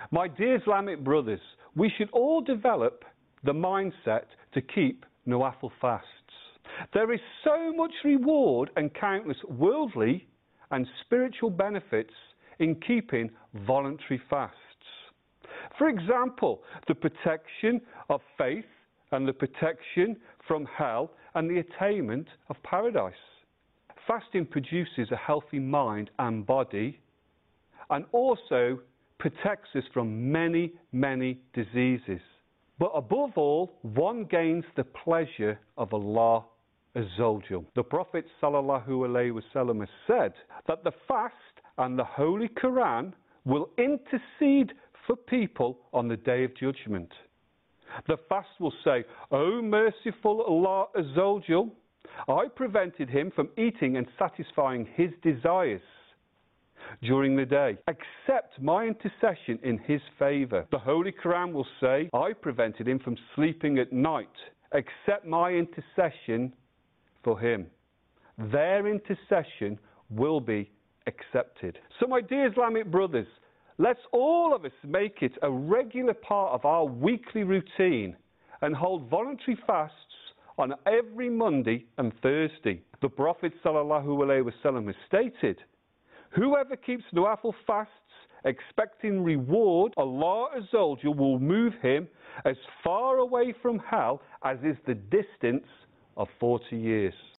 My dear Islamic brothers, we should all develop the mindset to keep Nawafil fasts. There is so much reward and countless worldly and spiritual benefits in keeping voluntary fasts. For example, the protection of faith and the protection from hell and the attainment of paradise. Fasting produces a healthy mind and body and also protects us from many, many diseases. But above all, one gains the pleasure of Allah Azza wa Jal. The Prophet ﷺ has said that the fast and the Holy Quran will intercede for people on the Day of Judgment. The fast will say, "O merciful Allah Azza wa Jal, I prevented him from eating and satisfying his desires during the day. Accept my intercession in his favour." The Holy Quran will say, "I prevented him from sleeping at night. Accept my intercession for him." Their intercession will be accepted. So my dear Islamic brothers, let's all of us make it a regular part of our weekly routine and hold voluntary fasts on every Monday and Thursday. The Prophet ﷺ has stated, "Whoever keeps Nawafil fasts expecting reward, Allah Azza wa Jal will move him as far away from hell as is the distance of 40 years.